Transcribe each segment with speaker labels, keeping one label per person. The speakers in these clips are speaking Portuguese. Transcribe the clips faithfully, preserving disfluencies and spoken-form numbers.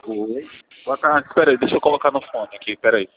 Speaker 1: Oi. Boa tarde, espera aí, deixa eu colocar no fone aqui, espera aí.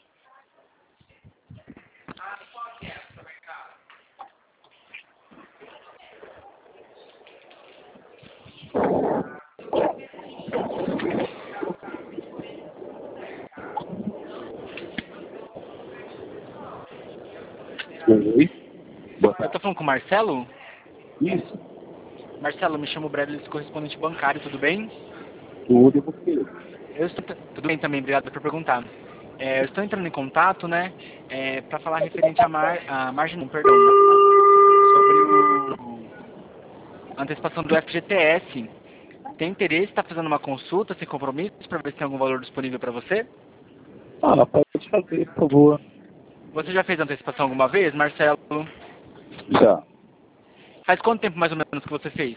Speaker 1: Oi. Boa
Speaker 2: Eu
Speaker 1: tarde.
Speaker 2: tô falando com o Marcelo?
Speaker 1: Isso,
Speaker 2: Marcelo, me chamo Bradley, sou correspondente bancário, tudo bem?
Speaker 1: tudo e você.
Speaker 2: Eu estou... Tudo bem também, obrigado por perguntar. É, eu estou entrando em contato, né, é, para falar referente à mar... à margem, não, perdão, sobre o... a antecipação do F G T S. Tem interesse, está fazendo uma consulta sem compromisso para ver se tem algum valor disponível para você?
Speaker 1: Ah, pode fazer, por favor.
Speaker 2: Você já fez antecipação alguma vez, Marcelo?
Speaker 1: Já.
Speaker 2: Faz quanto tempo mais ou menos que você fez?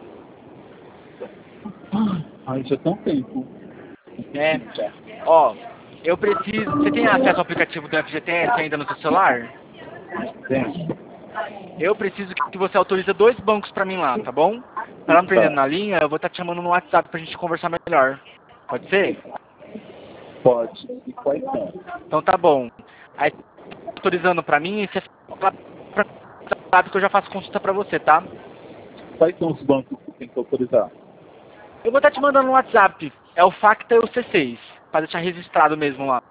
Speaker 1: Ah, já tem um tempo.
Speaker 2: É,
Speaker 1: Já.
Speaker 2: ó, eu preciso... Você tem acesso ao aplicativo do F G T S ainda no seu celular?
Speaker 1: Tem.
Speaker 2: Eu preciso que você autorize dois bancos pra mim lá, tá bom? Pra não prender
Speaker 1: Tá.
Speaker 2: na linha, eu vou estar te chamando no WhatsApp pra gente conversar melhor. Pode ser?
Speaker 1: Pode. E quais são?
Speaker 2: Então tá bom. Aí, autorizando pra mim, e você fala pra WhatsApp que eu já faço consulta pra você, tá?
Speaker 1: Quais são os bancos que tem que autorizar?
Speaker 2: Eu vou estar te mandando no WhatsApp. É o Facta e o C seis. Pra deixar registrado mesmo lá.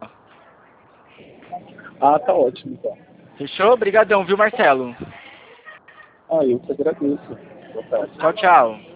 Speaker 1: Ah, tá ótimo, então.
Speaker 2: Fechou? Obrigadão, viu, Marcelo?
Speaker 1: Ah, eu te agradeço. Boa tarde.
Speaker 2: Tchau, tchau.